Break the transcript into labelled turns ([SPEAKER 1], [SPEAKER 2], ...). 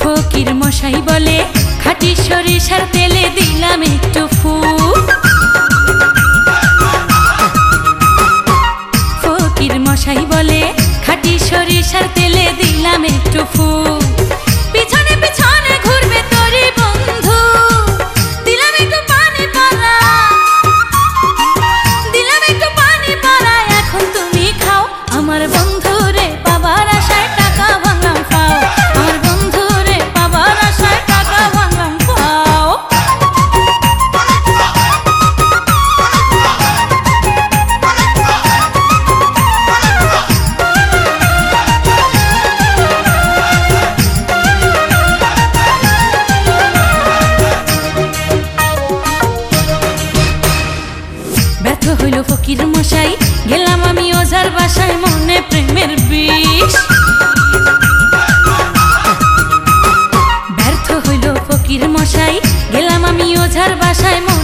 [SPEAKER 1] ফকির মশাই বলে খাঁটি সরিষার তেলে দিলাম একটু ফু। ফকির মশাই বলে খাঁটি সরিষার তেলে দিলাম একটু ফু। পিছনে পিছনে ঘুরবে তোরে বন্ধু, দিলাম একটু পানি পড়া, দিলাম একটু পানি পড়া। এখন তুমি খাও আমার বন্ধু রে, পাবার আশায় টাকা ভাঙলাম পাও। আমার বন্ধু রে, পাবার আশায় টাকা ভাঙলাম পাও। ব্যর্থ হইল ফকির মশাই, গেলাম আমি ওঝার বাসায়, মনে প্রেমের বিষ। ব্যর্থ হইল ফকির মশাই, গেলাম আমি ওঝার বাসায়।